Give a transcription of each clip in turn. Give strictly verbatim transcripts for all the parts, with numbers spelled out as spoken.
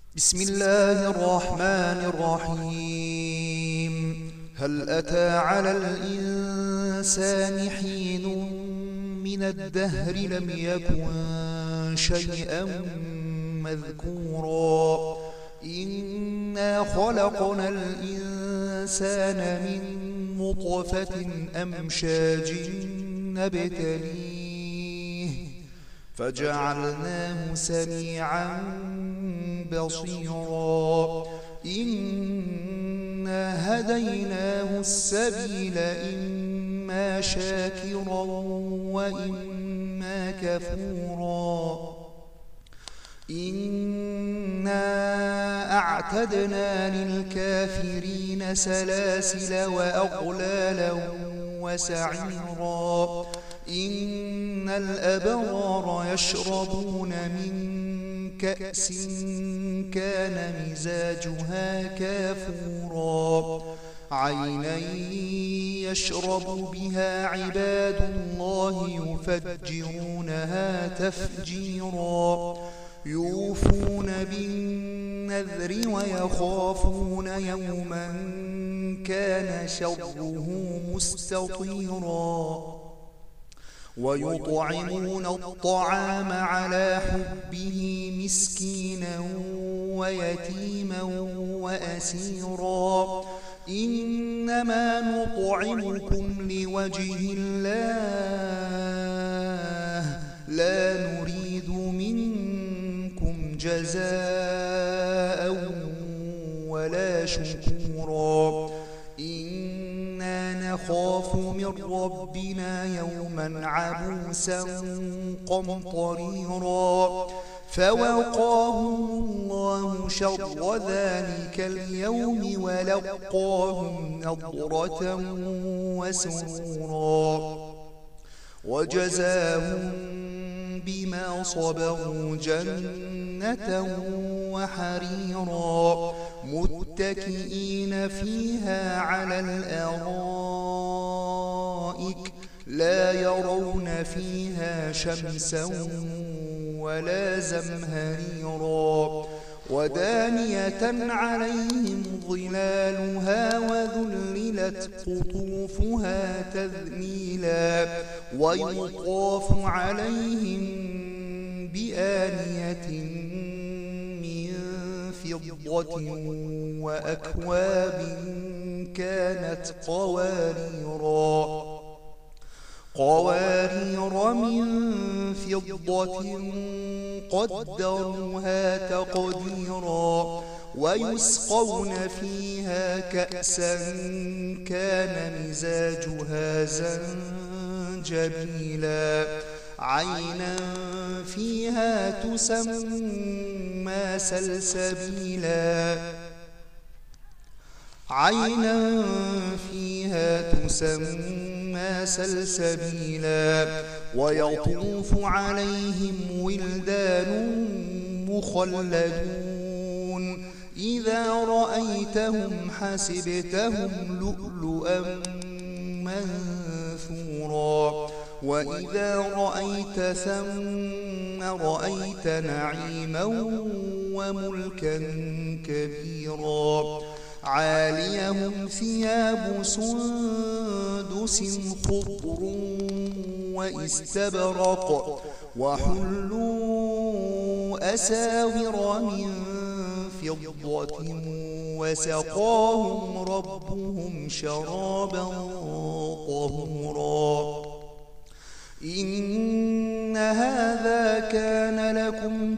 بسم الله الرحمن الرحيم. هل أتى على الإنسان حين من الدهر لم يكن شيئا مذكورا إنا خلقنا الإنسان من نطفة أمشاج نبتليه فجعلناه سميعا بصيرا إنا هديناه السبيل إما شاكرا وإما كفورا إنا أعتدنا للكافرين سلاسل وأغلالا وسعيرا إن الأبرار يشربون من كأس كان مزاجها كافورا عينا يشرب بها عباد الله يفجرونها تفجيرا يوفون بالنذر ويخافون يوما كان شره مستطيرا ويطعمون الطعام على حبه مسكينا ويتيما وأسيرا إنما نطعمكم لوجه الله لا نريد منكم جزاء ولا شكورا إنا نخاف من ربنا يوما عبوسا قمطريرا فوقاهم الله شر ذلك اليوم ولقاهم نضرة وسرورا وجزاهم بما صبروا جنة وحريرا متكئين فيها على الأرائك لا يرون فيها شمسا ولا زمهريرا ودانية عليهم ظلالها وذللت قطوفها تذليلا ويطاف عليهم بآنية من فضة وأكواب كانت قواريرا قوارير من فضة قدروها تقديرا ويسقون فيها كأسا كان مزاجها زنجبيلا عينا فيها تسمى سلسبيلا عينا فيها تسمى سلسبيلا ويطوف عليهم ولدان مخلدون إذا رأيتهم حسبتهم لؤلؤا منثورا وإذا رأيت ثم رأيت نعيما وملكا كبيرا عاليهم ثياب سندس خضر واستبرق وحلوا أساور من فضة وسقاهم ربهم شرابا طهورا إن هذا كان لكم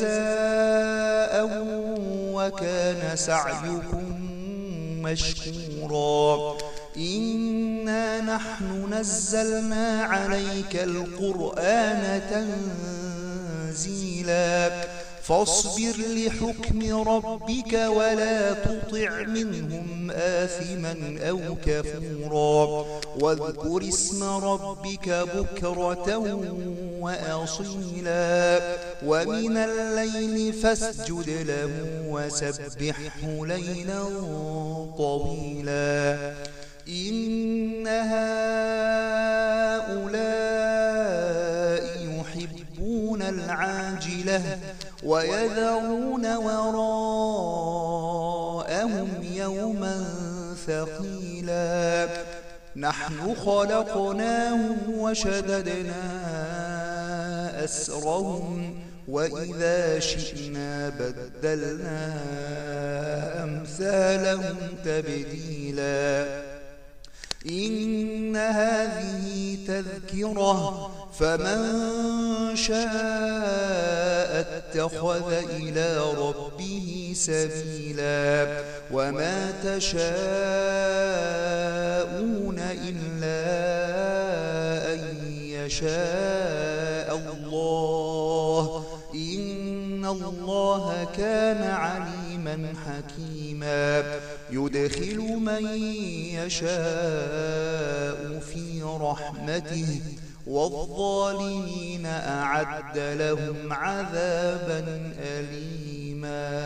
جزاء وكان سعيكم مشكورا إنا نحن نزلنا عليك القرآن تنزيلا فاصبر لحكم ربك ولا تطع منهم آثما أو كفورا واذكر اسم ربك بكرة وأصيلا ومن الليل فاسجد له وسبحه ليلا طويلا إن هؤلاء يحبون العاجلة ويذرون وراءهم ثقيلا نحن خلقناهم وشددنا أسرهم وإذا شئنا بدلنا أمثالهم تبديلا إن هذه تذكرة فمن شاء اتخذ إلى ربه سبيلا وما تشاءون إلا أن يشاء الله إن الله كان عليما حكيما يدخل من يشاء في رحمته والظالمين أعد لهم عذابا أليما.